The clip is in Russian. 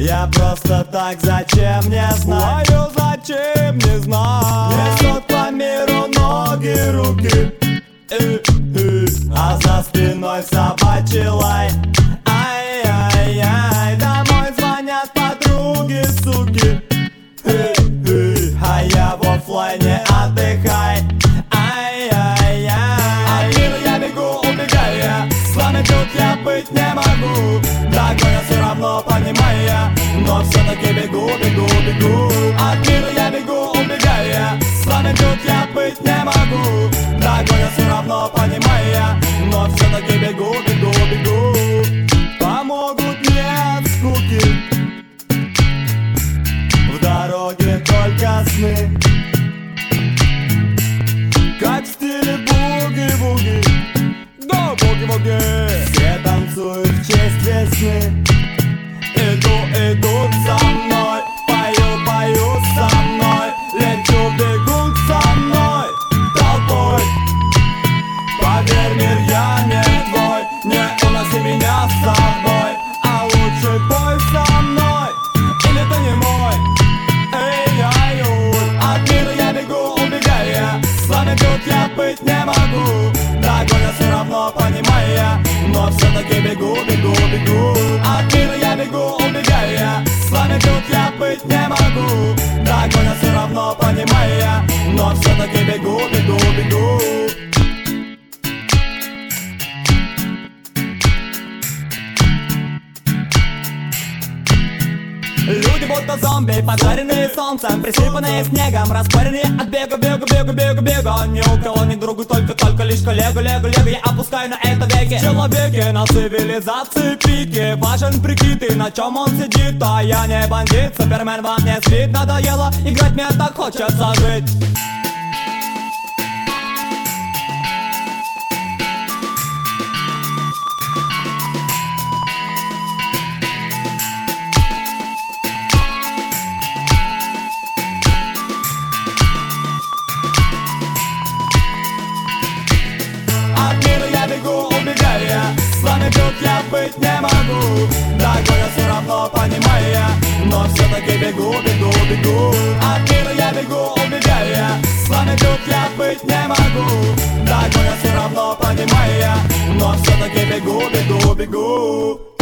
Я просто так, зачем мне знать? Ой, зачем не знать? Несут по миру ноги, руки, а за спиной собачий лай. Ай-яй-яй, домой звонят подруги, суки, а я в оффлайне, отдыхай. Ай-яй-яй, от мира я бегу, убегая, с вами тут я быть не могу. Догонят все равно, понимая, но все-таки бегу, бегу, бегу. От мира я бегу, убегая, с вами тут я быть не могу. Догонят все равно, понимая, но все-таки бегу, бегу, бегу. Помогут мне от скуки, в дороге только сны, как в стиле буги-буги. Го, буги-буги. все танцуют в честь весны. Идут за мной, Пою со мной, лечу, бегут со мной толпой. поверь, мир я не твой, Не уноси меня с собой, а лучше пой со мной, или ты не мой. Эй-яй-юй. от мира я бегу, убегая, с вами тут я быть не могу. Догонят все равно, понимая, но все-таки бегу, бегу, бегу. От мира я бегу, убегая, с вами тут я быть не могу. Догонят все равно, понимая, но все-таки бегу, бегу, бегу. Люди будто зомби, пожаренные солнцем, присыпанные снегом, распаренные от бега, бега, бега, бега, бега. Ни у кого ни другу, только лишь коллегу, лего, лего. Я опускаю на это веки. Человеки на цивилизации пики, важен прикид, и на чем он сидит. А я не бандит, супермен во мне спит. Надоело играть, мне так хочется жить. От мира я бегу, убегая, с вами тут я быть не могу. Догонят все равно, понимая, но все-таки бегу, бегу, бегу. От мира я бегу, убегая, с вами тут я быть не могу. Догонят все равно, понимая, но все-таки бегу, бегу, бегу.